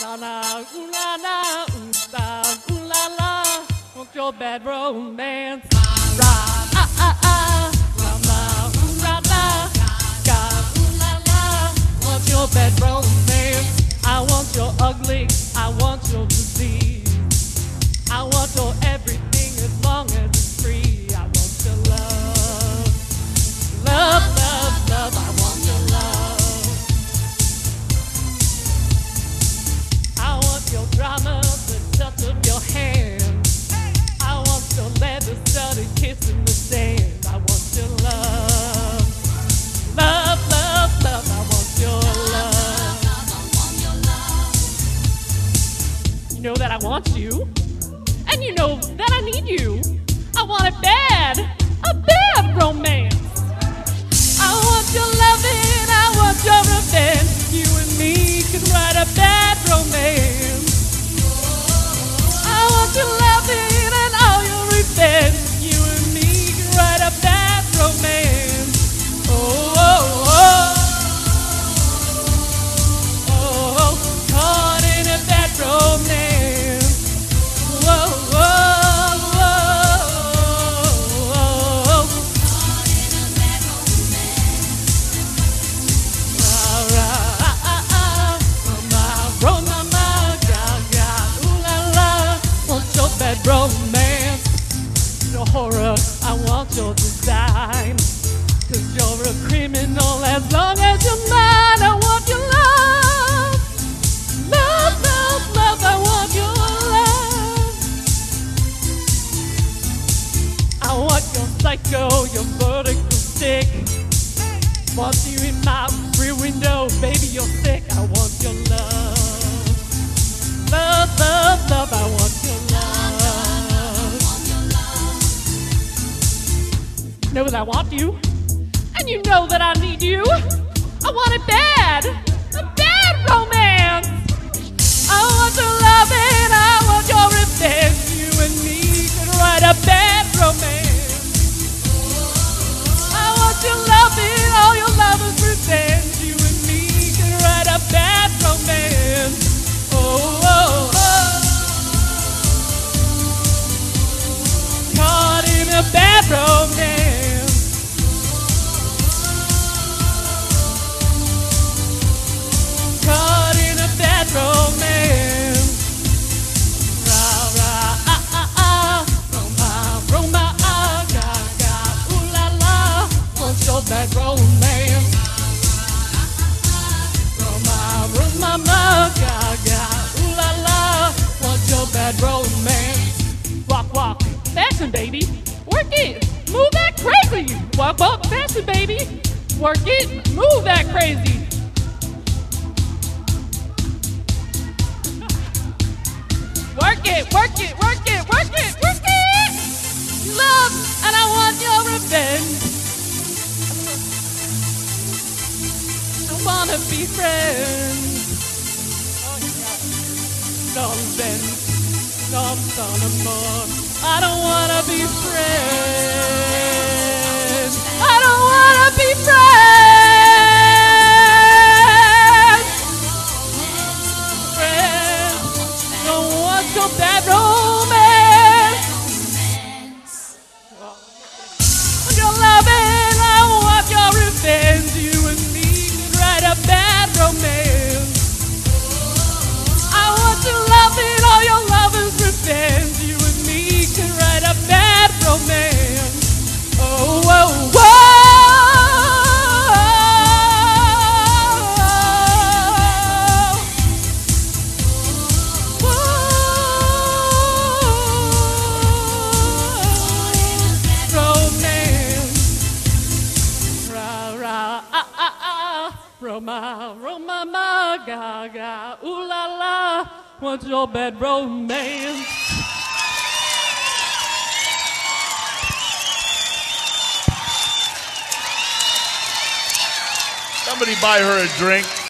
na, ooh la la, ooh la la. Want your bad romance? Ra la, ooh la la, ga ooh la la. Want your bad romance? I want your ugly, I want your disease. I want your everything as long as it's free. I want your love, love, love, love. I want your love. I want your drama, the touch of your hand. I want your leather studded kiss in the sand. I want your love, love, love, love. I want your love. You know that I want you. And you know that I need you. I want it bad, a bad romance. I want your loving, I want your revenge. You and me can write a bad romance. I want your loving and all your revenge. You and me can write a bad romance. Oh, oh, oh. Oh, caught in a bad romance. Romance, your horror, I want your design. 'Cause you're a criminal as long as you're mine. I want your love, love, love, love. I want your love. I want your psycho, your vertical stick. Want you in my rear window, baby, you're sick. I want your love, love, love, love. I want your love. Know that I want you, and you know that I need you. I want it bad, a bad romance. I want your love and I want your revenge. You and me can write a bad romance. I want your love and all your lovers' revenge. You and me can write a bad romance. Oh, oh, oh. Caught in a bad romance. Bad romance, Roma, ooh la la, want your bad romance. Walk, walk, fashion baby, work it, move that crazy. Walk, walk, fashion baby, work it, move that crazy. Work it, work it, work it, work it, work it. Love, and I want your revenge. Wanna be friends. Don't amor. I don't wanna be friends. I don't wanna be friends. Friends, don't want your bad romance. Your loving, I want your revenge. You and me write a bad romance. I want your love and all your lovers' revenge. You and me can write a bad romance. Oh, oh, oh. Roma, Roma, ma, ga, ga, ooh la la, what's your bad romance? Somebody buy her a drink.